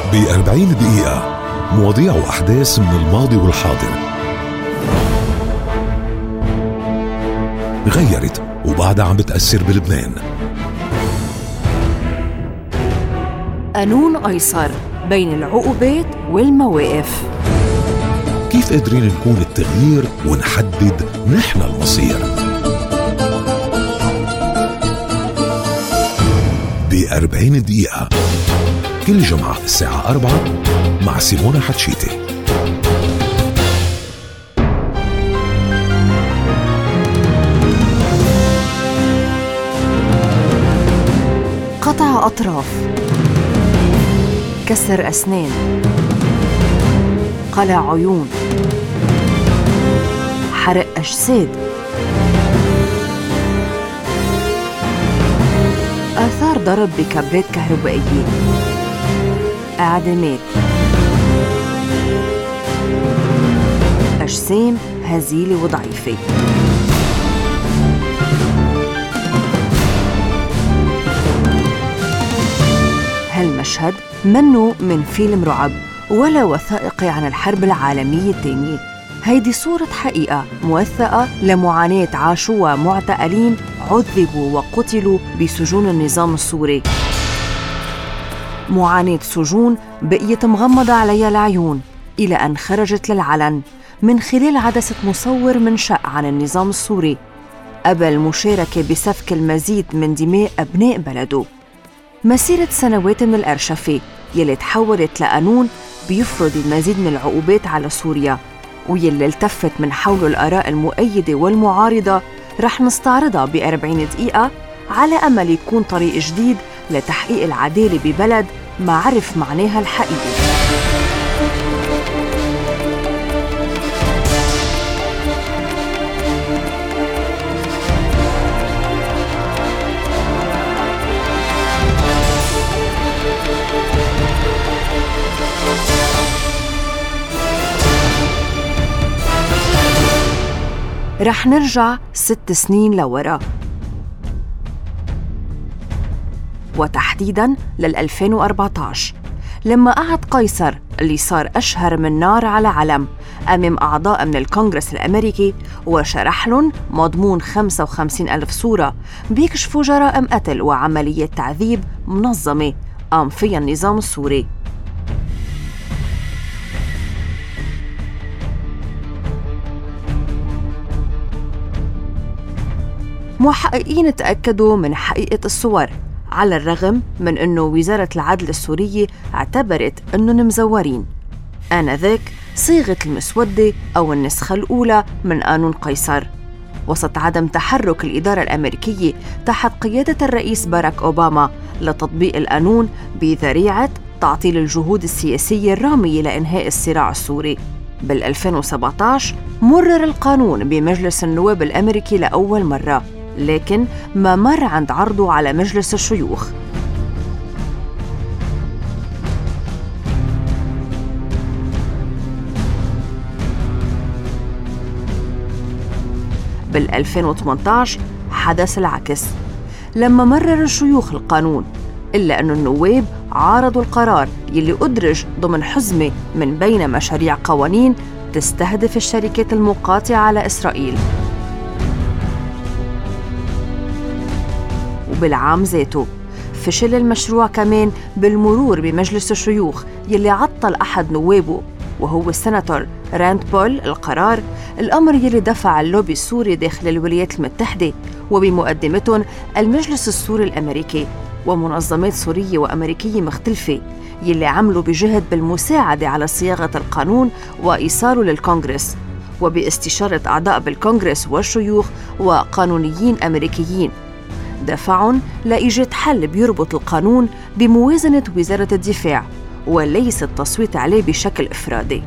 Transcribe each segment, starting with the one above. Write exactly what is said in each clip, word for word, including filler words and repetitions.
بأربعين دقيقة مواضيع وأحداث من الماضي والحاضر غيرت وبعدها عم بتأثر بلبنان. قانون قيصر بين العقوبات والمواقف. كيف قادرين نكون التغيير ونحدد نحن المصير؟ بأربعين دقيقة كل جمعة الساعة أربعة مع سيمونة حتشيتي. قطع أطراف، كسر أسنان، قلع عيون، حرق أجساد، آثار ضرب بكابلات كهربائية، إعدامات، أجسام هزيلة وضعيفة. هالمشهد منه من فيلم رعب ولا وثائقي عن الحرب العالمية الثانية. هيدي صورة حقيقة موثقة لمعاناة عاشوها معتقلين عذبوا وقتلوا بسجون النظام السوري. معاناة سجون بقيت مغمضة عليها العيون إلى أن خرجت للعلن من خلال عدسة مصور منشأ عن النظام السوري قبل مشاركة بسفك المزيد من دماء أبناء بلده. مسيرة سنوات من الأرشفة يلي تحولت لقانون بيفرض المزيد من العقوبات على سوريا ويلي التفت من حوله الآراء المؤيدة والمعارضة رح نستعرضها بأربعين دقيقة على أمل يكون طريق جديد لتحقيق العدالة ببلد ما عرف معناها الحقيقي. رح نرجع ست سنين لورا، وتحديداً للألفين وأربعة عشر لما قعد قيصر اللي صار أشهر من نار على علم أمام أعضاء من الكونغرس الأمريكي وشرح لهم مضمون خمسة وخمسين ألف صورة بيكشفوا جرائم قتل وعمليات تعذيب منظمة قام فيها النظام السوري. محققين تأكدوا من حقيقة الصور على الرغم من أنه وزارة العدل السورية اعتبرت أنهم مزورين. آنذاك صيغة المسودة أو النسخة الأولى من قانون قيصر وسط عدم تحرك الإدارة الأمريكية تحت قيادة الرئيس باراك أوباما لتطبيق القانون بذريعة تعطيل الجهود السياسية الرامية لإنهاء الصراع السوري. بال2017 مرر القانون بمجلس النواب الأمريكي لأول مرة، لكن ما مر عند عرضه على مجلس الشيوخ. بال2018 حدث العكس لما مرر الشيوخ القانون، إلا أن النواب عارضوا القرار يلي أدرج ضمن حزمة من بين مشاريع قوانين تستهدف الشركات المقاطعة لإسرائيل. وبالعام ذاته فشل المشروع كمان بالمرور بمجلس الشيوخ يلي عطل أحد نوابه وهو السناتور راند بول القرار، الأمر يلي دفع اللوبي السوري داخل الولايات المتحدة وبمقدمتهم المجلس السوري الأمريكي ومنظمات سورية وأمريكية مختلفة يلي عملوا بجهد بالمساعدة على صياغة القانون وإيصاله للكونغرس وباستشارة أعضاء بالكونغرس والشيوخ وقانونيين أمريكيين دفعهم لإيجاد حل بيربط القانون بموازنة وزارة الدفاع وليس التصويت عليه بشكل إفرادي.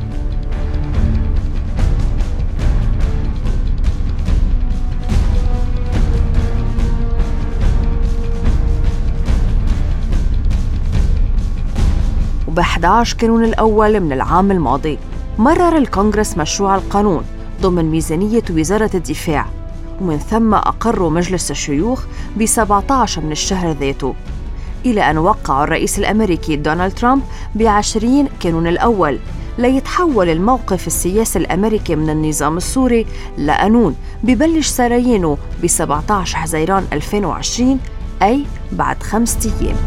وب11 كانون الأول من العام الماضي مرر الكونغرس مشروع القانون ضمن ميزانية وزارة الدفاع، ومن ثم أقر مجلس الشيوخ بسبعة عشر من الشهر ذاته. إلى أن وقع الرئيس الأمريكي دونالد ترامب بعشرين كانون الأول ليتحول الموقف السياسي الأمريكي من النظام السوري لقانون ببلش سرايينه ب سبعة عشر حزيران ألفين وعشرين، أي بعد خمسة أيام.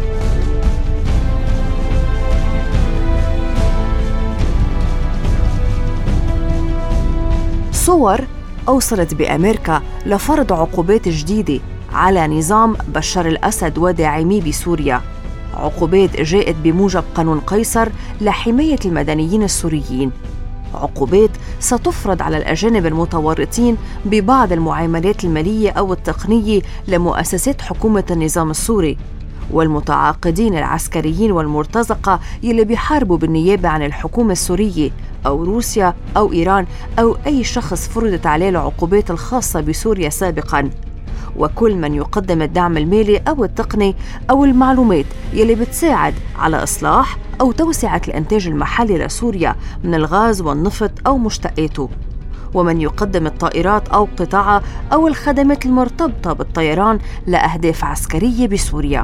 صور أوصلت بأمريكا لفرض عقوبات جديدة على نظام بشار الأسد وداعميه بسوريا، عقوبات جاءت بموجب قانون قيصر لحماية المدنيين السوريين، عقوبات ستفرض على الأجانب المتورطين ببعض المعاملات المالية أو التقنية لمؤسسات حكومة النظام السوري، والمتعاقدين العسكريين والمرتزقة يلي بيحاربوا بالنيابة عن الحكومة السورية أو روسيا أو إيران أو أي شخص فرضت عليه العقوبات الخاصة بسوريا سابقاً، وكل من يقدم الدعم المالي أو التقني أو المعلومات يلي بتساعد على إصلاح أو توسعة الإنتاج المحلي لسوريا من الغاز والنفط أو مشتقاته، ومن يقدم الطائرات أو قطعها أو الخدمات المرتبطة بالطيران لأهداف عسكرية بسوريا.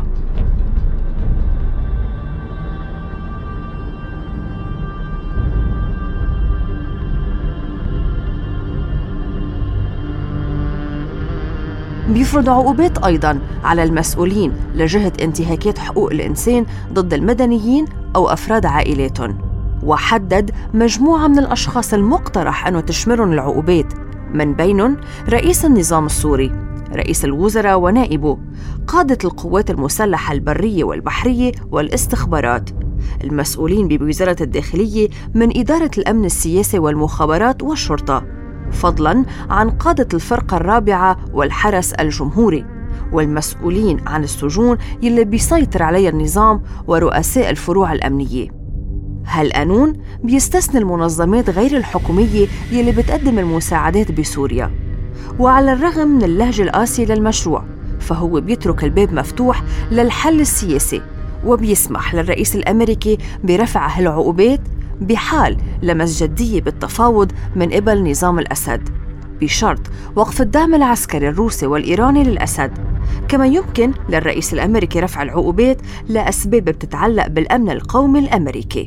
بيفرض عقوبات أيضاً على المسؤولين لجهة انتهاكات حقوق الإنسان ضد المدنيين أو أفراد عائلاتهم، وحدد مجموعة من الأشخاص المقترح أنه تشملهم العقوبات، من بينهم رئيس النظام السوري، رئيس الوزراء ونائبه، قادة القوات المسلحة البرية والبحرية والاستخبارات، المسؤولين بوزارة الداخلية من إدارة الأمن السياسي والمخابرات والشرطة، فضلاً عن قادة الفرقة الرابعة والحرس الجمهوري، والمسؤولين عن السجون يلي بيسيطر عليها النظام ورؤساء الفروع الأمنية. هالقانون بيستثني المنظمات غير الحكومية يلي بتقدم المساعدات بسوريا، وعلى الرغم من اللهجة القاسية للمشروع فهو بيترك الباب مفتوح للحل السياسي، وبيسمح للرئيس الأمريكي برفع هالعقوبات بحال لمس جدية بالتفاوض من قبل نظام الأسد، بشرط وقف الدعم العسكري الروسي والإيراني للأسد. كما يمكن للرئيس الأمريكي رفع العقوبات لأسباب بتتعلق بالأمن القومي الأمريكي.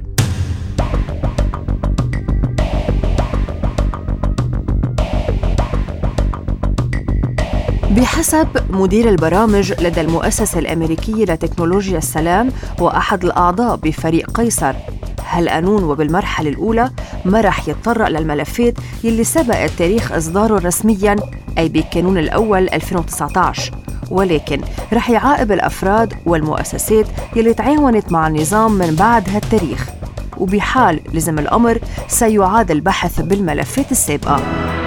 بحسب مدير البرامج لدى المؤسسة الأمريكية لتكنولوجيا السلام وأحد الأعضاء بفريق قيصر، هالقانون وبالمرحلة الأولى ما رح يتطرق للملفات يلي سبق تاريخ إصداره رسمياً أي بالكانون الأول ألفين وتسعة عشر، ولكن رح يعاقب الأفراد والمؤسسات يلي تعاونت مع النظام من بعد هالتاريخ، وبحال لزم الأمر سيعاد البحث بالملفات السابقة.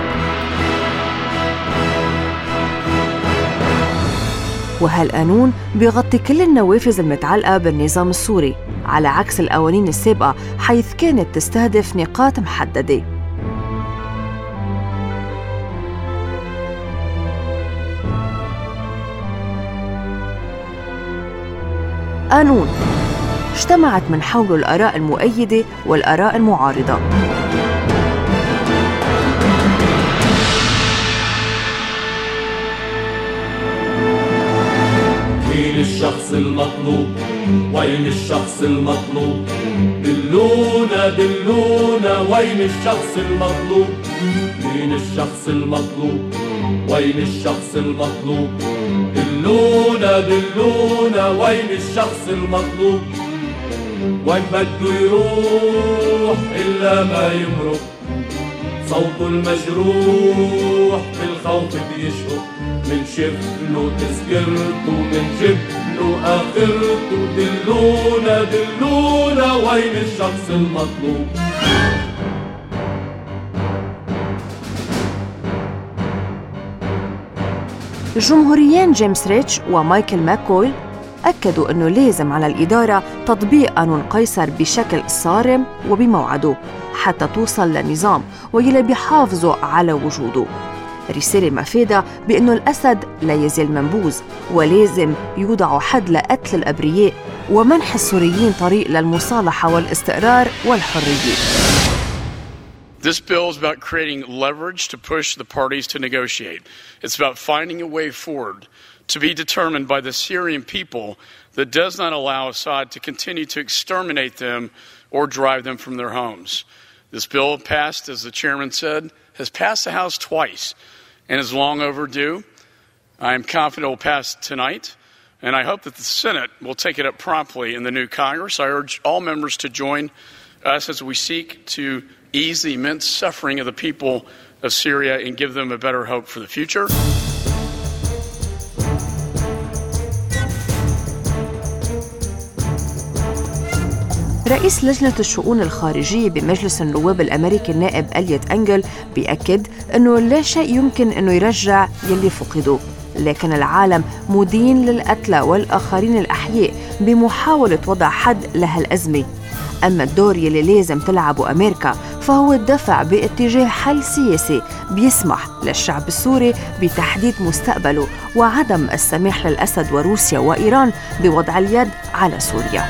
وهالقانون بيغطي كل النوافذ المتعلقة بالنظام السوري، على عكس القوانين السابقة حيث كانت تستهدف نقاط محددة. قانون اجتمعت من حوله الآراء المؤيدة والآراء المعارضة. مين الشخص المطلوب؟ وين الشخص المطلوب؟ دلونا دلونا وين الشخص المطلوب؟ مين الشخص المطلوب؟ وين الشخص المطلوب؟ دلونا دلونا وين الشخص المطلوب؟ وين بده يروح إلا ما يمرق؟ صوته المجروح بالخوف بيشهق، من شفله تذكرته من جبله آخرته. دلونا دلونا وين الشخص المطلوب؟ الجمهوريين جيمس ريتش ومايكل ماكويل أكدوا أنه لازم على الإدارة تطبيق قانون قيصر بشكل صارم وبموعده حتى توصل لنظام ويلي بيحافظوا على وجوده. رسالة مفيدة بأنه الأسد لا يزال منبوذ ولازم يوضعوا حد لقتل الأبرياء ومنح السوريين طريق للمصالحة والاستقرار والحرية. This bill is about creating leverage to push the parties to negotiate. It's about finding a way forward to be determined by the Syrian people that does not allow Assad to continue to exterminate them or drive them from their homes. This bill passed, as the chairman said, has passed the House twice and is long overdue. I am confident it will pass tonight, and I hope that the Senate will take it up promptly in the new Congress. I urge all members to join us as we seek to ease the immense suffering of the people of Syria and give them a better hope for the future. رئيس لجنة الشؤون الخارجية بمجلس النواب الأمريكي النائب إليوت أنجل بيأكد أنه لا شيء يمكن أنه يرجع يلي فقدوا، لكن العالم مدين للقتلى والآخرين الأحياء بمحاولة وضع حد لهالأزمة. أما الدور يلي لازم تلعبه أمريكا فهو الدفع باتجاه حل سياسي بيسمح للشعب السوري بتحديد مستقبله وعدم السماح للأسد وروسيا وإيران بوضع اليد على سوريا.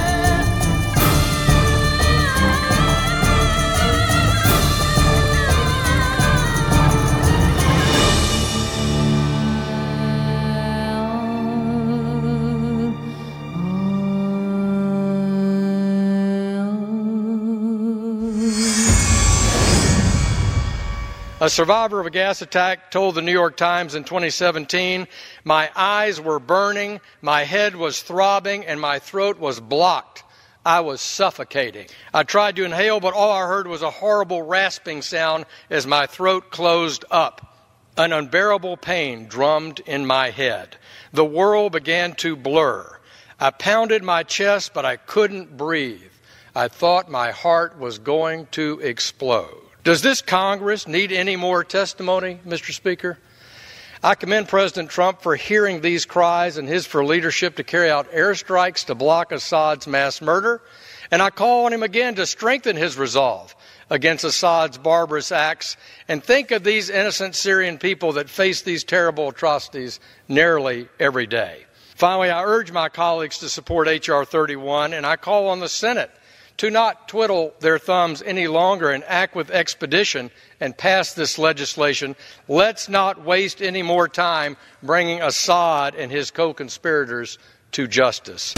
A survivor of a gas attack told the New York Times in twenty seventeen, "My eyes were burning, my head was throbbing, and my throat was blocked. I was suffocating. I tried to inhale, but all I heard was a horrible rasping sound as my throat closed up. An unbearable pain drummed in my head. The world began to blur. I pounded my chest, but I couldn't breathe. I thought my heart was going to explode." Does this Congress need any more testimony, Mister Speaker? I commend President Trump for hearing these cries and his for leadership to carry out airstrikes to block Assad's mass murder. And I call on him again to strengthen his resolve against Assad's barbarous acts and think of these innocent Syrian people that face these terrible atrocities nearly every day. Finally, I urge my colleagues to support H R thirty-one, and I call on the Senate to not twiddle their thumbs any longer and act with expedition and pass this legislation. Let's not waste any more time bringing Assad and his co-conspirators to justice.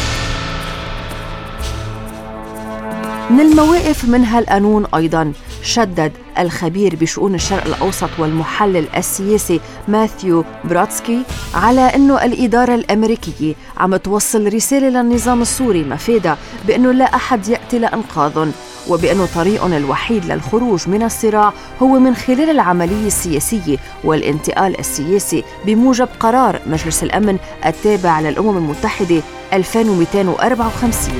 من المواقف من هالقانون أيضاً شدد الخبير بشؤون الشرق الأوسط والمحلل السياسي ماثيو برودسكي على أنه الإدارة الأمريكية عم توصل رسالة للنظام السوري مفيدة بأنه لا أحد يأتي لإنقاذهم، وبأنه طريقهم الوحيد للخروج من الصراع هو من خلال العملية السياسية والانتقال السياسي بموجب قرار مجلس الأمن التابع للأمم المتحدة ألفين ومئتين وأربعة وخمسين.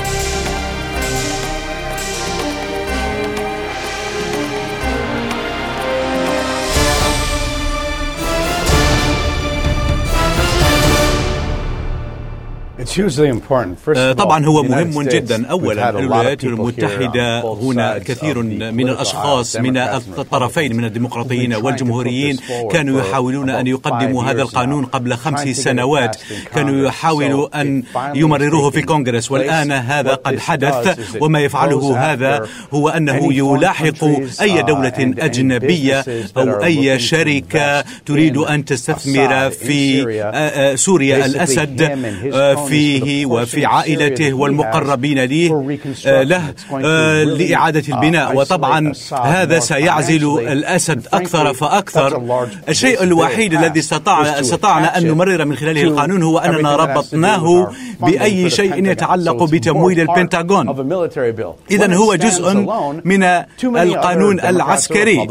طبعا هو مهم جدا. أولا الولايات المتحدة هنا كثير من الأشخاص من الطرفين من الديمقراطيين والجمهوريين كانوا يحاولون أن يقدموا هذا القانون قبل خمس سنوات، كانوا يحاولوا أن يمرروه في كونغرس، والآن هذا قد حدث. وما يفعله هذا هو أنه يلاحق أي دولة أجنبية أو أي شركة تريد أن تستثمر في سوريا الأسد فيه وفي عائلته والمقربين له له لإعادة البناء. وطبعا هذا سيعزل الأسد أكثر فأكثر. الشيء الوحيد الذي استطعنا, استطعنا أن نمرر من خلاله القانون هو أننا ربطناه بأي شيء يتعلق بتمويل البنتاغون. إذن هو جزء من القانون العسكري.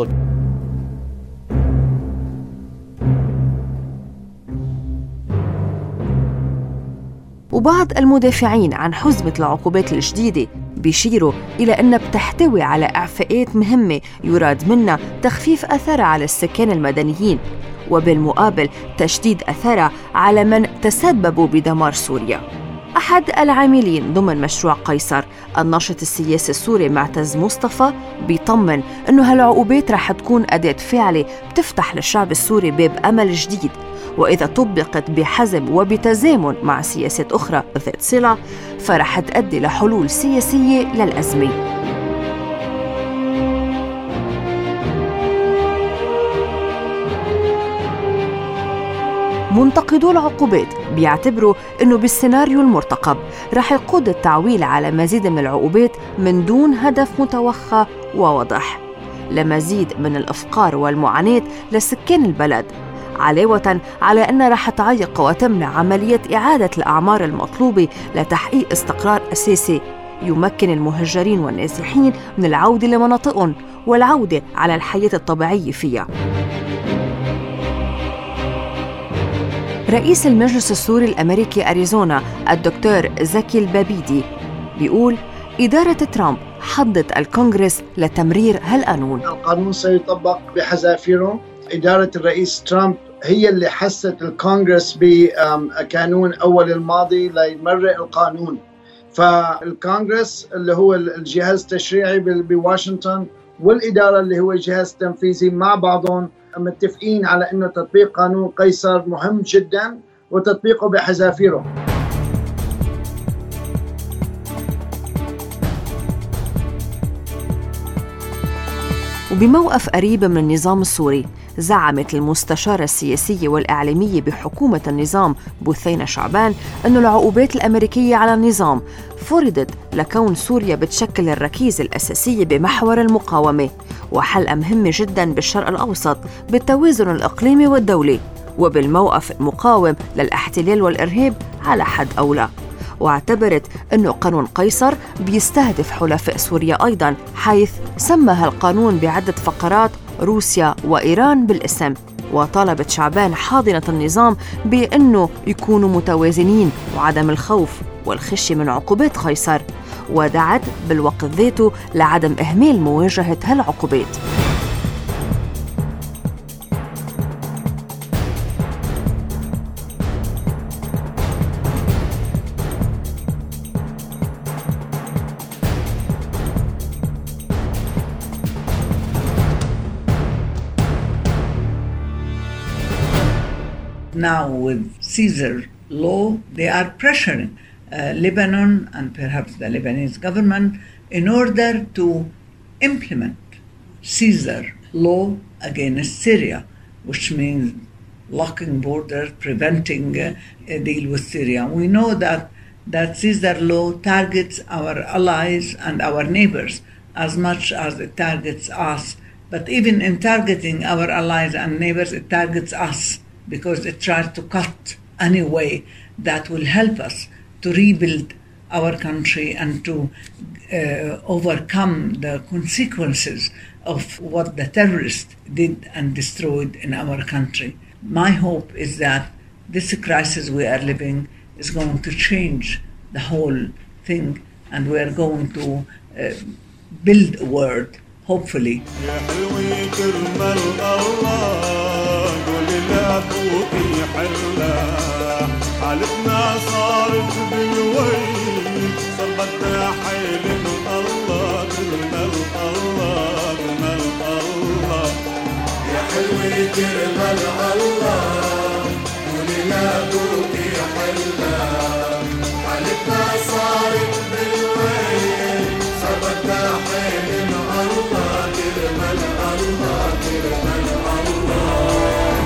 وبعض المدافعين عن حزمة العقوبات الجديدة بيشيروا إلى أنها بتحتوي على إعفاءات مهمة يراد منها تخفيف أثرها على السكان المدنيين، وبالمقابل تشديد أثرها على من تسببوا بدمار سوريا. أحد العاملين ضمن مشروع قيصر الناشط السياسي السوري معتز مصطفى بيطمن أنه هالعقوبات رح تكون أداة فعالة بتفتح للشعب السوري باب أمل جديد، وإذا طبقت بحزم وبتزامن مع سياسات أخرى ذات صلة فرح تؤدي لحلول سياسية للأزمة. منتقدو العقوبات بيعتبروا إنه بالسيناريو المرتقب رح يقود التعويل على مزيد من العقوبات من دون هدف متوخى وواضح، لمزيد من الإفقار والمعاناة لسكان البلد، علاوة على أنها رح تعيق وتمنع عملية إعادة الأعمار المطلوبة لتحقيق استقرار أساسي يمكن المهجرين والنازحين من العودة لمناطقهم والعودة على الحياة الطبيعية فيها. رئيس المجلس السوري الأمريكي أريزونا الدكتور زكي البابيدي بيقول إدارة ترامب حضت الكونغرس لتمرير هالقانون. القانون سيطبق بحذافيره. إدارة الرئيس ترامب هي اللي حست الكونغرس بقانون أول الماضي ليمرر القانون، فالكونغرس اللي هو الجهاز التشريعي بواشنطن والإدارة اللي هو الجهاز التنفيذي مع بعضهم متفقين على أنه تطبيق قانون قيصر مهم جدا وتطبيقه بحذافيره. وبموقف قريب من النظام السوري، زعمت المستشارة السياسية والإعلامية بحكومة النظام بثينة شعبان أن العقوبات الأمريكية على النظام فرضت لكون سوريا بتشكل الركيزة الأساسية بمحور المقاومة وحلقة مهمة جداً بالشرق الأوسط بالتوازن الإقليمي والدولي، وبالموقف المقاوم للاحتلال والإرهاب على حد أولى. واعتبرت أنه قانون قيصر بيستهدف حلفاء سوريا أيضاً، حيث سمى القانون بعدة فقرات روسيا وإيران بالاسم. وطالبت شعبان حاضنة النظام بأنه يكونوا متوازنين وعدم الخوف والخشية من عقوبات قيصر، ودعت بالوقت ذاته لعدم إهمال مواجهة هالعقوبات. Now with Caesar law, they are pressuring uh, Lebanon and perhaps the Lebanese government in order to implement Caesar law against Syria, which means locking borders, preventing uh, a deal with Syria. We know that that Caesar law targets our allies and our neighbors as much as it targets us. But even in targeting our allies and neighbors, it targets us, because it tries to cut any way that will help us to rebuild our country and to uh, overcome the consequences of what the terrorists did and destroyed in our country. My hope is that this crisis we are living is going to change the whole thing, and we are going to uh, build a world, hopefully. أبوكي حلا حالتنا صارت بالويل صربتنا حيل من الله كرنا الله كرنا الله يا حلوة كرنا الله قولي لأبوكي حلا حالتنا صارت بالويل صربتنا حيل من الله كرنا الله كرنا الله.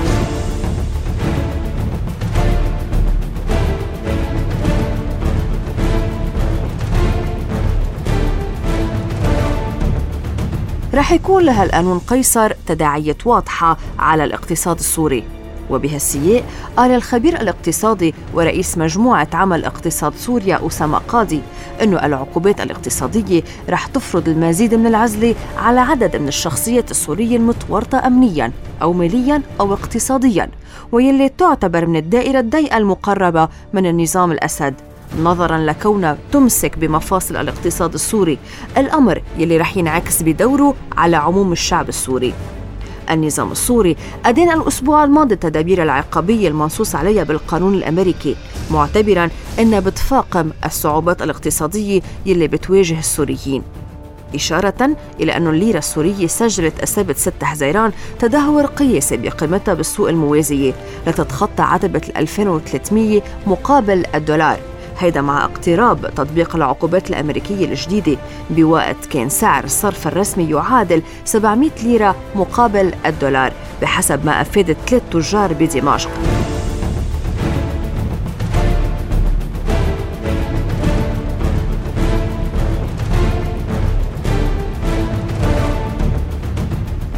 رح يكون لها القانون قيصر تداعيات واضحة على الاقتصاد السوري. وبهالسياق قال الخبير الاقتصادي ورئيس مجموعة عمل اقتصاد سوريا أسامة قاضي أنه العقوبات الاقتصادية رح تفرض المزيد من العزلة على عدد من الشخصيات السورية المتورطة أمنياً أو مالياً أو اقتصادياً، ويلي تعتبر من الدائرة الضيقة المقربة من النظام الأسد، نظراً لكونها تمسك بمفاصل الاقتصاد السوري، الأمر يلي رح ينعكس بدوره على عموم الشعب السوري. النظام السوري أدان الأسبوع الماضي التدابير العقابية المنصوص عليها بالقانون الأمريكي، معتبراً أنها بتفاقم الصعوبات الاقتصادية يلي بتواجه السوريين، إشارة إلى أن الليرة السورية سجلت السبت ستة حزيران تدهور قياسي بقيمتها بالسوق الموازية لتتخطى عتبة ألفين وثلاثمية مقابل الدولار، هيدا مع اقتراب تطبيق العقوبات الأمريكية الجديدة، بوقت كان سعر الصرف الرسمي يعادل سبعمية ليرة مقابل الدولار بحسب ما أفادت ثلاث تجار بدمشق.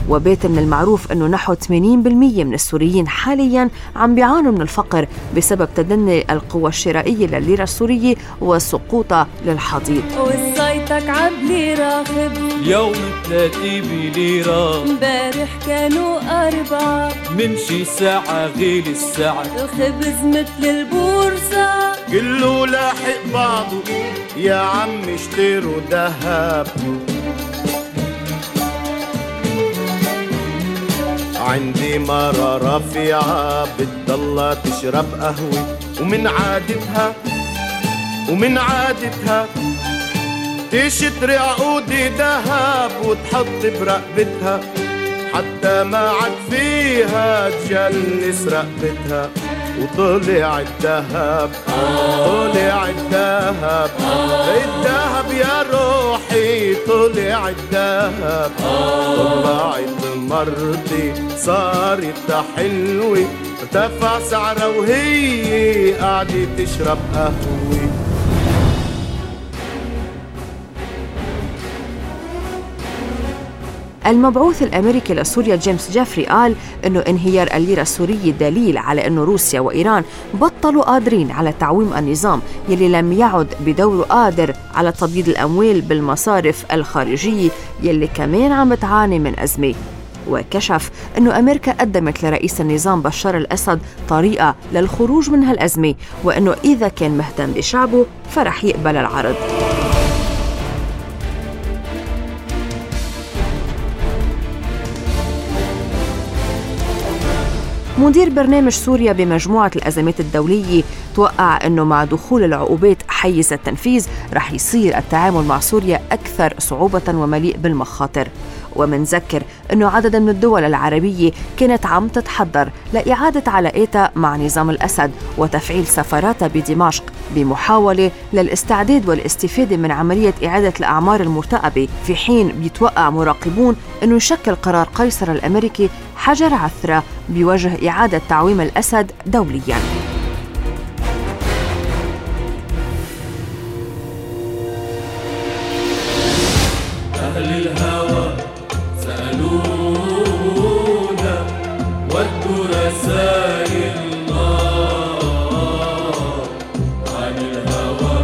وبات من المعروف أنه نحو ثمانين بالمئة من السوريين حالياً عم بيعانوا من الفقر بسبب تدني القوى الشرائية للليرة السورية وسقوطها للحضيض. وصيتك عبلي راخب اليوم ثلاثة بليرة، امبارح كانوا أربعة، من شي ساعة غير الساعة الخبز مثل البورصة كله لاحق بعضه، يا عم اشتروا دهب. عندي مرة رفيعة بتضلها تشرب قهوة، ومن عادتها ومن عادتها تشتري عقود دهب وتحط برقبتها، حتى ما عاد فيها تجلس رقبتها. وطلع الدهب طلع الدهب الدهب يا روحي، طلع الدهب. طلعت مرتي صارت حلوة، ارتفع سعرها وهي قاعدة تشرب قهوة. المبعوث الأمريكي لسوريا جيمس جيفري قال إنه انهيار الليرة السورية دليل على إنه روسيا وإيران بطلوا قادرين على تعويم النظام يلي لم يعد بدوره قادر على تبييض الأموال بالمصارف الخارجية يلي كمان عم تعاني من أزمة. وكشف إنه أمريكا قدمت لرئيس النظام بشار الأسد طريقة للخروج من هالأزمة، وإنه إذا كان مهتم بشعبه فرح يقبل العرض. مدير برنامج سوريا بمجموعة الأزمات الدولية توقع أنه مع دخول العقوبات حيز التنفيذ رح يصير التعامل مع سوريا أكثر صعوبة ومليء بالمخاطر. ومنذكر أنه عدد من الدول العربية كانت عم تتحضر لإعادة علاقاتها مع نظام الأسد وتفعيل سفاراتها بدمشق بمحاولة للاستعداد والاستفادة من عملية إعادة الأعمار المرتقبة، في حين بيتوقع مراقبون أنه يشكل قرار قيصر الأمريكي حجر عثرة بوجه إعادة تعويم الأسد دولياً. أهل الهوى سألونا ودوا رسائل النار، عن الهوى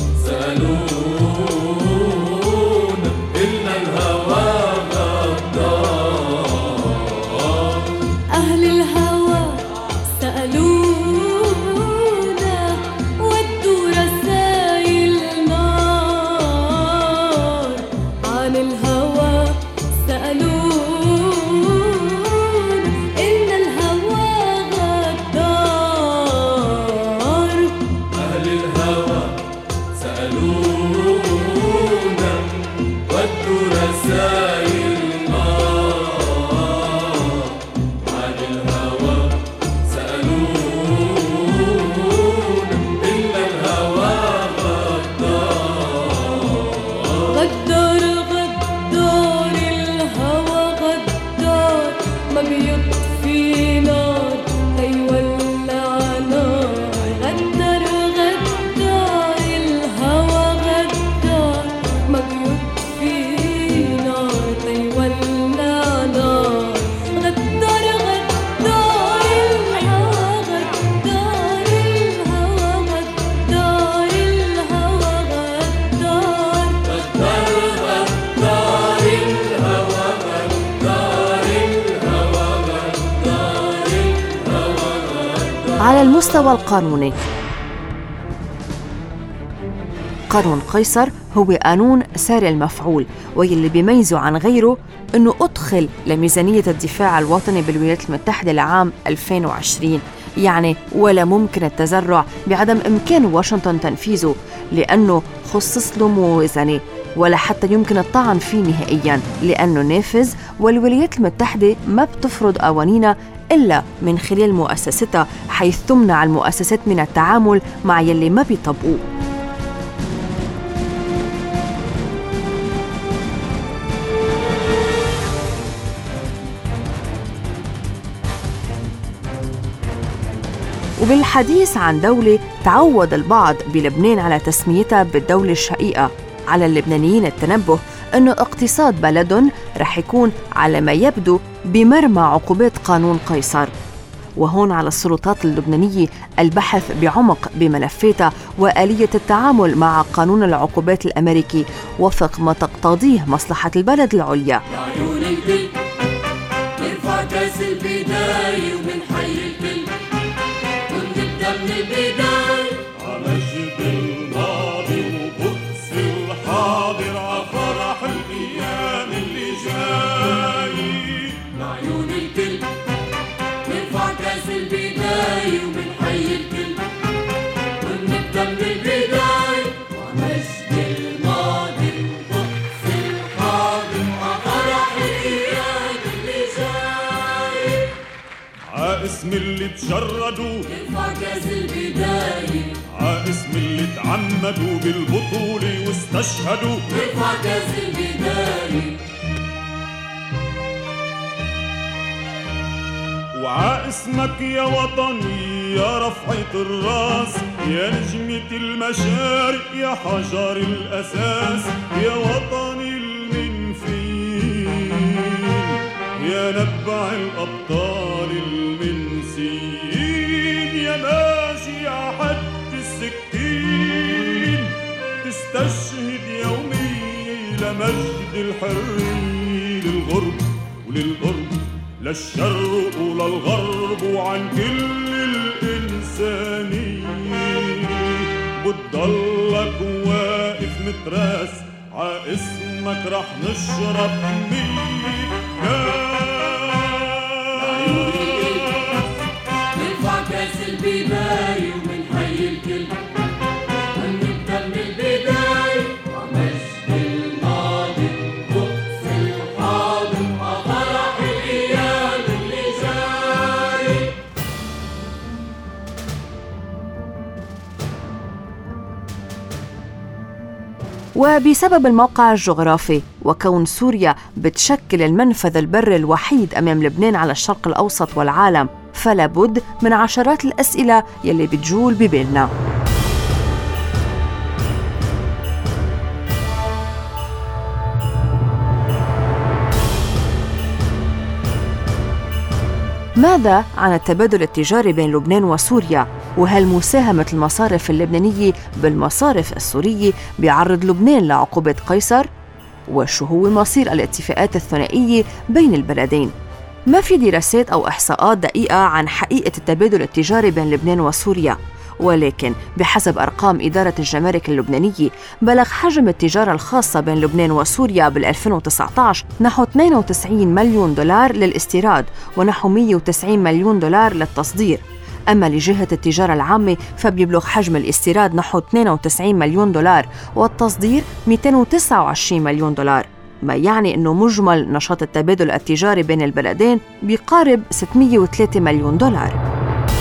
سألونا إلا الهوى غدار. أهل الهوى سألونا ودوا رسائل النار، عن الهوى سألون إن الهوى غدار. أهل الهوى سألونا ودوا رسائل النار، عن الهوى سألون إلا الهوى غدار. غدار غدار الهوى غدار، ما بيطفي نار هيولع نار. غدار غدار الهوى غدار، ما بيطفي نار هيولع نار. غدار غدار الهوى غدار، الهوى غدار، الهوى غدار. على المستوى القانوني، قانون قيصر هو قانون ساري المفعول، واللي بيميزه عن غيره أنه أدخل لميزانية الدفاع الوطني بالولايات المتحدة لعام ألفين وعشرين، يعني ولا ممكن التزرع بعدم إمكان واشنطن تنفيذه لأنه خصص له موازنة، ولا حتى يمكن الطعن فيه نهائياً لأنه نافذ، والولايات المتحدة ما بتفرض قوانينها إلا من خلال مؤسستها، حيث تمنع المؤسسات من التعامل مع يلي ما بيطبقوه. وبالحديث عن دولة تعود البعض بلبنان على تسميتها بالدولة الشقيقة، على اللبنانيين التنبه أنه اقتصاد بلدهم رح يكون على ما يبدو بمرمى عقوبات قانون قيصر. وهون على السلطات اللبنانية البحث بعمق بملفاتها وآلية التعامل مع قانون العقوبات الأمريكي وفق ما تقتضيه مصلحة البلد العليا. عيون الكل نرفع كاس البداية ومنحيي الكل ونبدأ من البداية عمجد الماضي وقدس الحاضر عفرح الأيام اللي جاي. عيون الكل نرفع كاس البداية ومنحيي الكل ونبدأ من البداية ومجد الماضي وقدس الحاضر وفرح الأيام اللي جاي. عاسم اللي تجردوا نرفع كاس البداية عاسم اللي تعمدوا بالبطولة واستشهدوا نرفع كاس البداية وعاسمك يا وطني يا رفعة الراس يا نجمة المشارق يا حجر الأساس يا وطني المنفين يا نبع الأبطال المنسيين يا ماشي حد السكين تستشهد يومي لمجد الحرية للغرب وللغرب للشرق وللغرب وعن كل الإنسانية بتضلك واقف متراس عاسمك رح نشرب مية كاس. نرفع كاس البداية ومنحيي الكل ونبدأ من البداية ومجد الماضي وقدس الحاضر وفرح الأيام اللي جاي. وبسبب الموقع الجغرافي وكون سوريا بتشكل المنفذ البري الوحيد أمام لبنان على الشرق الأوسط والعالم، فلا بد من عشرات الأسئلة يلي بتجول ببالنا. ماذا عن التبادل التجاري بين لبنان وسوريا؟ وهل مساهمة المصارف اللبنانية بالمصارف السورية بيعرض لبنان لعقوبة قيصر؟ وشو هو مصير الاتفاقات الثنائية بين البلدين؟ ما في دراسات أو إحصاءات دقيقة عن حقيقة التبادل التجاري بين لبنان وسوريا، ولكن بحسب أرقام إدارة الجمارك اللبنانية بلغ حجم التجارة الخاصة بين لبنان وسوريا بالألفين وتسعة عشر نحو اثنين وتسعين مليون دولار للاستيراد ونحو مئة وتسعين مليون دولار للتصدير. أما لجهة التجارة العامة فبيبلغ حجم الاستيراد نحو اثنين وتسعين مليون دولار والتصدير مئتين وتسعة وعشرين مليون دولار، ما يعني أنه مجمل نشاط التبادل التجاري بين البلدين بيقارب ستمئة وثلاثة مليون دولار.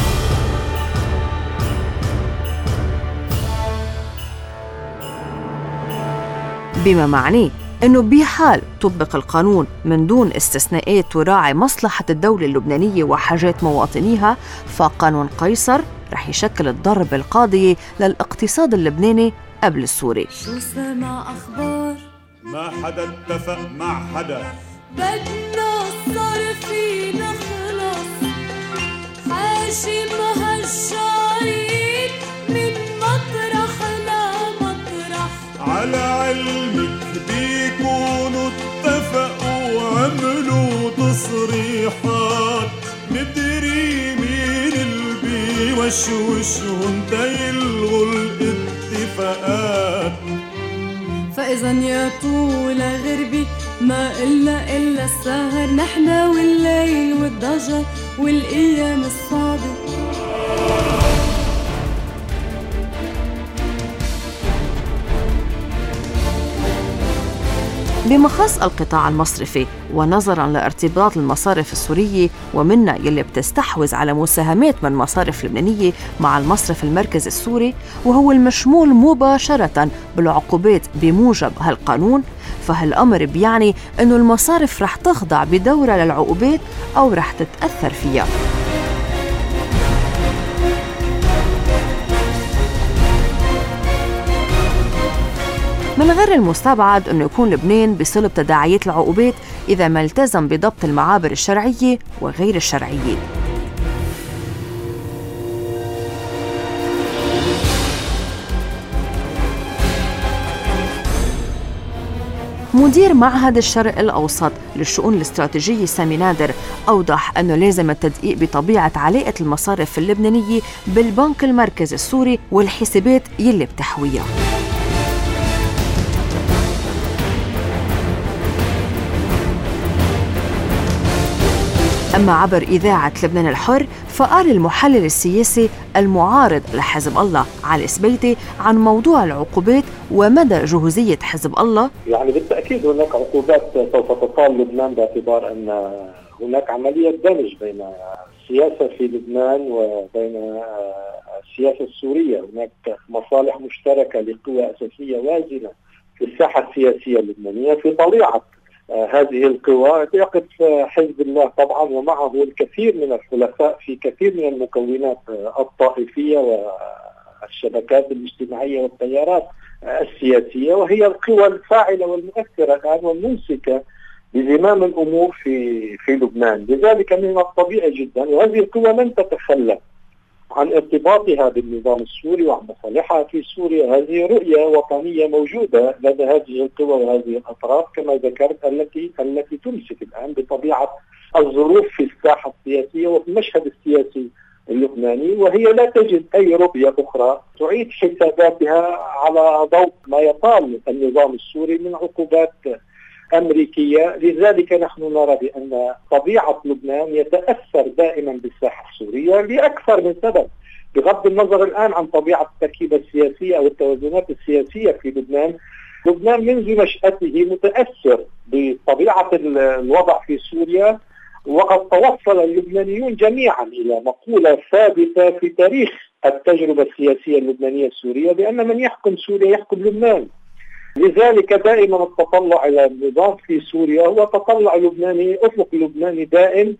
بما معناه أنه بحال طبق القانون من دون استثناءات تراعي مصلحة الدولة اللبنانية وحاجات مواطنيها، فقانون قيصر رح يشكل الضربة القاضية للاقتصاد اللبناني قبل السوري. شو سمع أخبار؟ ما حدا اتفق مع حدا، بدنا الصرف نخلص، حاشم هالشعرين من مطرح لمطرح. على علمك بيكونوا اتفقوا وعملوا تصريحات، مدري مين اللي بيوشوشهم تيلغوا الاتفاقات. فإذا يا طول غربي ما إلا إلا السهر، نحنا والليل والضجر والأيام الصعبة. بمخص القطاع المصرفي ونظراً لارتباط المصارف السورية ومنها يلي بتستحوذ على مساهمات من مصارف لبنانية مع المصرف المركزي السوري وهو المشمول مباشرة بالعقوبات بموجب هالقانون، فهالأمر بيعني أنه المصارف رح تخضع بدورة للعقوبات أو رح تتأثر فيها. من غير المستبعد أنه يكون لبنان بصلب تداعيات العقوبات إذا ما التزم بضبط المعابر الشرعية وغير الشرعية. مدير معهد الشرق الأوسط للشؤون الاستراتيجية سامي نادر أوضح أنه لازم التدقيق بطبيعة علاقة المصارف اللبنانية بالبنك المركزي السوري والحسابات يلي بتحويها. أما عبر إذاعة لبنان الحر فقال المحلل السياسي المعارض لحزب الله علي سبيتي عن موضوع العقوبات ومدى جهوزية حزب الله. يعني بالتأكيد هناك عقوبات سوف تطال لبنان باعتبار أن هناك عملية دمج بين السياسة في لبنان وبين السياسة السورية. هناك مصالح مشتركة لقوى أساسية وازنة في الساحة السياسية اللبنانية. في طليعة هذه القوى يقف حزب الله طبعا ومعه الكثير من الحلفاء في كثير من المكونات الطائفية والشبكات الاجتماعية والتيارات السياسية، وهي القوى الفاعلة والمؤثرة الآن والممسكة بزمام الأمور في في لبنان. لذلك من الطبيعي جدا وهذه القوى لن تتخلى عن ارتباطها بالنظام السوري وعن مصالحها في سوريا. هذه رؤية وطنية موجودة لدى هذه القوى وهذه الأطراف كما ذكرت التي التي تمسك الآن بطبيعة الظروف في الساحة السياسية وفي المشهد السياسي اللبناني، وهي لا تجد أي رؤية أخرى تعيد حساباتها على ضوء ما يطال النظام السوري من عقوبات أمريكية. لذلك نحن نرى بأن طبيعة لبنان يتأثر دائما بالساحة السورية لأكثر من سبب، بغض النظر الآن عن طبيعة التركيبة السياسية أو التوازنات السياسية في لبنان. لبنان منذ نشأته متأثر بطبيعة الوضع في سوريا، وقد توصل اللبنانيون جميعا إلى مقولة ثابتة في تاريخ التجربة السياسية اللبنانية السورية بأن من يحكم سوريا يحكم لبنان. لذلك دائما التطلع إلى النظام في سوريا هو تطلع لبناني، أفق لبناني دائم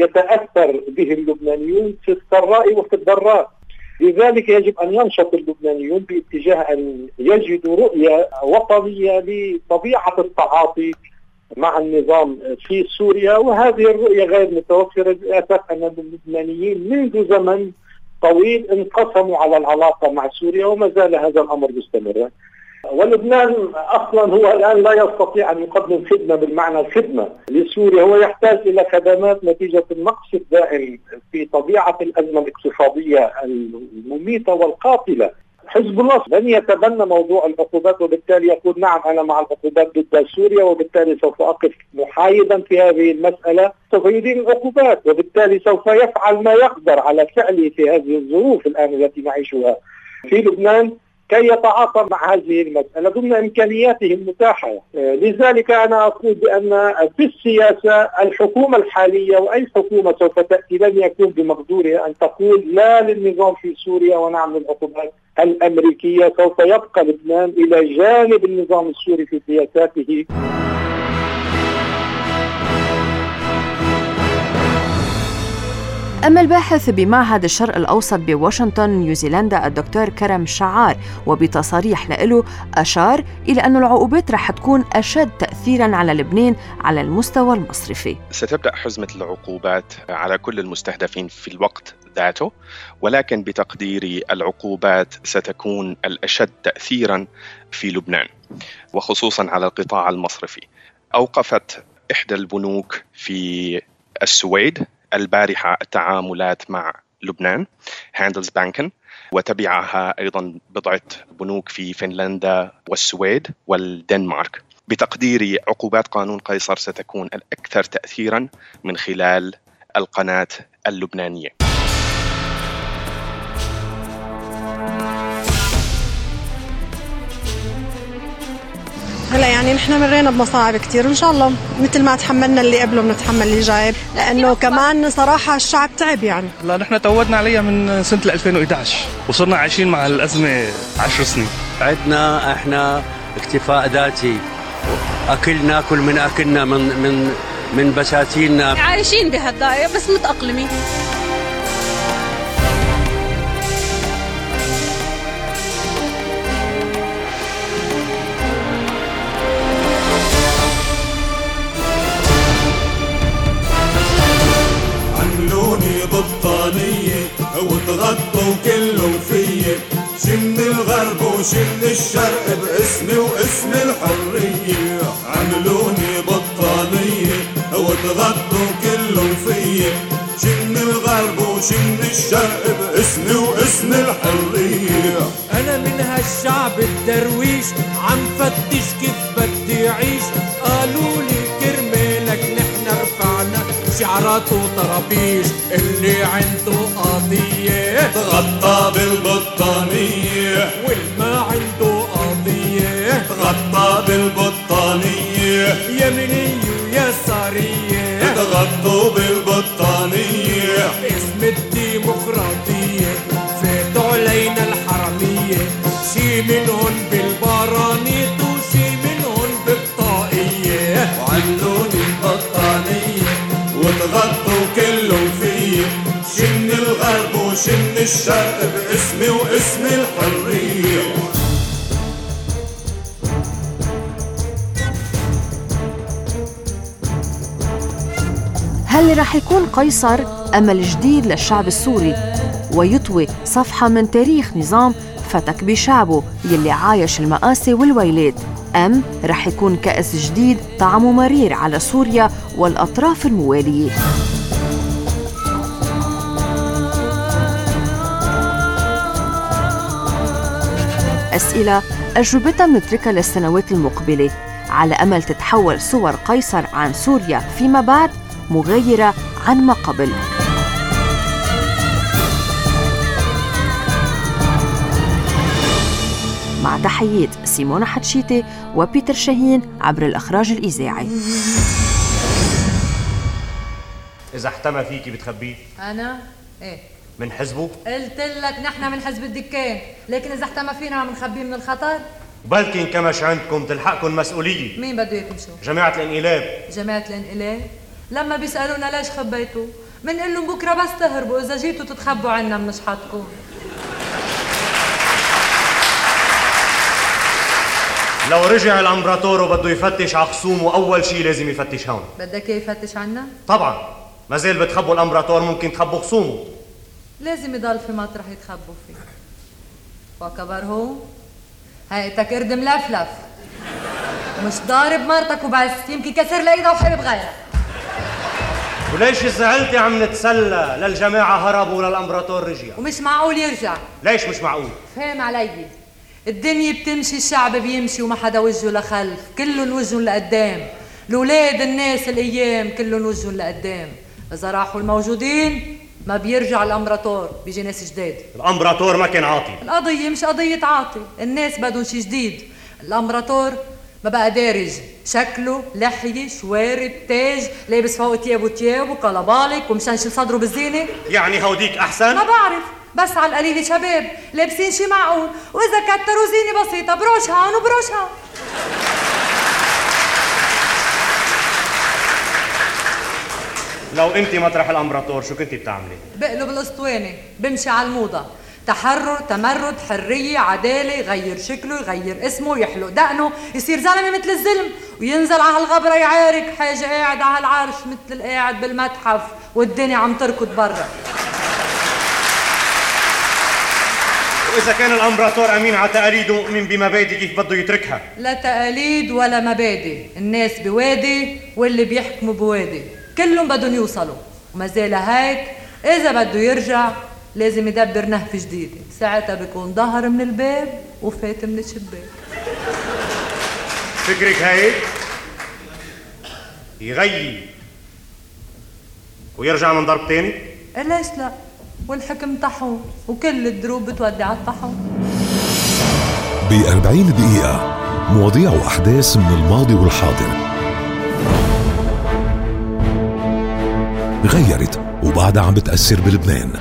يتأثر به اللبنانيون في السراء وفي الضراء. لذلك يجب أن ينشط اللبنانيون باتجاه أن يجدوا رؤية وطنية لطبيعة التعاطي مع النظام في سوريا، وهذه الرؤية غير متوفرة للأسف أن اللبنانيين منذ زمن طويل انقسموا على العلاقة مع سوريا وما زال هذا الأمر مستمرا. ولبنان أصلا هو الآن لا يستطيع أن يقدم خدمة بالمعنى الخدمة لسوريا، هو يحتاج إلى خدمات نتيجة النقص الدائم في طبيعة الأزمة الاقتصادية المميتة والقاتلة. حزب الله لن يتبنى موضوع العقوبات وبالتالي يقول نعم أنا مع العقوبات ضد سوريا وبالتالي سوف أقف محايدا في هذه المسألة، سوف يدين العقوبات وبالتالي سوف يفعل ما يقدر على فعله في هذه الظروف الآن التي نعيشها في لبنان كي يتعاطى مع هذه المسألة ضمن إمكانياته المتاحة. لذلك أنا أقول بأن في السياسة الحكومة الحالية وأي حكومة سوف تأتي لن يكون بمقدورها أن تقول لا للنظام في سوريا ونعم للعقوبات الأمريكية. سوف يبقى لبنان إلى جانب النظام السوري في سياساته. أما الباحث بمعهد الشرق الأوسط بواشنطن نيوزيلندا الدكتور كرم شعار وبتصاريح له أشار إلى أن العقوبات رح تكون أشد تأثيراً على لبنان على المستوى المصرفي. ستبدأ حزمة العقوبات على كل المستهدفين في الوقت ذاته، ولكن بتقديري العقوبات ستكون الأشد تأثيراً في لبنان وخصوصاً على القطاع المصرفي. أوقفت إحدى البنوك في السويد البارحة التعاملات مع لبنان هاندلز بانكن، وتبعها أيضا بضعة بنوك في فنلندا والسويد والدنمارك. بتقديري عقوبات قانون قيصر ستكون الأكثر تأثيرا من خلال القناة اللبنانية. هلا يعني نحن مرينا بمصاعب كتير وإن شاء الله مثل ما تحملنا اللي قبله بنتحمل اللي جاي، لأنه كمان صراحة الشعب تعب. يعني لا نحن تعودنا عليها من سنة ألفين وإحدى عشر وصرنا عايشين مع الأزمة عشر سنين. عندنا احنا اكتفاء ذاتي، أكل ناكل من أكلنا من من من بساتيننا، عايشين بهالداية بس متأقلمين. وتغطوا كله فيي، شي من الغرب وشي من الشرق باسمي واسم الحرية، عملوني بطانية وتغطوا كله فيي، شي من الغرب وشي من الشرق باسمي واسم الحرية. أنا من هالشعب الدرويش عم فتش كيف بدي أعيش، قالولي كرمالك نحن رفعنا شعارات وطرابيش، اللي عنده قضية تغطى بالبطانية، والما عنده قضية تغطى بالبطانية، يمينية ويسارية تغطوا بالبطانية، اسم الديمقراطية فاتوا علينا الحرامية، شي منهن بالبرانيط وشي منهن بالطاقية، وعملوني البطانية وتغطوا كله فيي، شي من الغرب وشي من الشرق باسمي واسم الحرية. هل رح يكون قيصر أمل جديد للشعب السوري ويطوي صفحة من تاريخ نظام فتك بشعبه يلي عايش المآسي والويلات، أم رح يكون كأس جديد طعمه مرير على سوريا والأطراف الموالية؟ أسئلة أجوبتها منتركها للسنوات المقبلة على أمل تتحول صور قيصر عن سوريا فيما بعد مغايرة عن ما قبل. مع تحيات سيمونا حتشيتي وبيتر شاهين عبر الإخراج الإذاعي. إذا احتمى فيكي بتخبيه؟ أنا؟ إيه من حزبه؟ قلت لك نحن من حزب الدكان، لكن إذا احتمى فينا عم نخبيه من الخطر؟ بلكن كمش عندكم تلحقكم مسؤولية. مين بده يكمشوا؟ جماعة الانقلاب. جماعة الانقلاب؟ لما بيسألونا ليش خبيتوا؟ منقول لهم بكرة بس تهربوا، إذا جيتوا تتخبوا عنا بنشحطكم. لو رجع الامبراطور وبده يفتش على خصومه أول شيء لازم يفتش هون. بدك ايه يفتش عنا؟ طبعا، ما زال بتخبوا الامبراطور ممكن تخبوا خصومه. لازم يضل في مطرح يتخبوا فيه. وكبر هو هيئتك قرد ملفلف، مش ضارب مرتك وبس، يمكن كسر لإيدها وحابب غيرها. وليش زعلتي عم نتسلى للجماعة هربوا وللامبراطور رجع؟ ومش معقول يرجع. ليش مش معقول؟ فهم علي، الدنيا بتمشي، الشعب بيمشي وما حدا وجهه لخلف، كلهم وجههم لقدام، الولاد الناس الايام كلهم وجههم لقدام، اذا راحوا الموجودين ما بيرجع الامبراطور، بيجي ناس جداد. الامبراطور ما كان عاطي. القضية مش قضية عاطي، الناس بدهم شي جديد. الامبراطور ما بقى دارج، شكله لحية شوارب تاج، لابس فوق تياب وتياب وقلبالك ومشنشل صدره بالزينة. يعني هوديك احسن؟ ما بعرف، بس على القليل شباب لابسين شي معقول، واذا كتروا زينة بسيطة بروش هون وبروش هون. لو انت مطرح الامبراطور شو كنتي بتعملي؟ بقلب الاسطوانة، بمشي على الموضة، تحرر، تمرد، حرية، عدالة، يغير شكله، يغير اسمه، يحلق دقنه، يصير زلمة مثل الزلم، وينزل على هالغبرة يعارك حاجة قاعد على هالعرش مثل القاعد بالمتحف والدنيا عم تركض برا. وإذا كان الامبراطور امين على تقاليده ومؤمن بمبادئ كيف بده يتركها؟ لا تقاليد ولا مبادئ، الناس بوادي واللي بيحكموا بوادي، كلهم بدهم يوصلوا، وما زال هيك إذا بده يرجع لازم يدبر نهف جديد، ساعتها بيكون ظهر من الباب وفات من الشباك. فكرك هيك؟ يغيي ويرجع من ضرب تاني؟ ليش لا؟ والحكم طاحون وكل الدروب بتودي على الطاحون. بأربعين دقيقة مواضيع وأحداث من الماضي والحاضر غيرت وبعدها عم بتأثر بلبنان.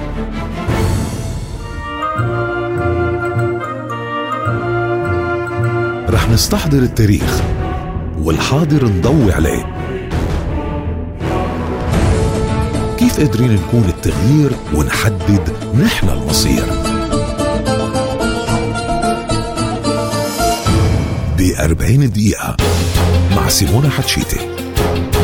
رح نستحضر التاريخ والحاضر نضوي عليه. كيف قادرين نكون التغيير ونحدد نحن المصير؟ بأربعين دقيقة مع سيمونا حتشيتي.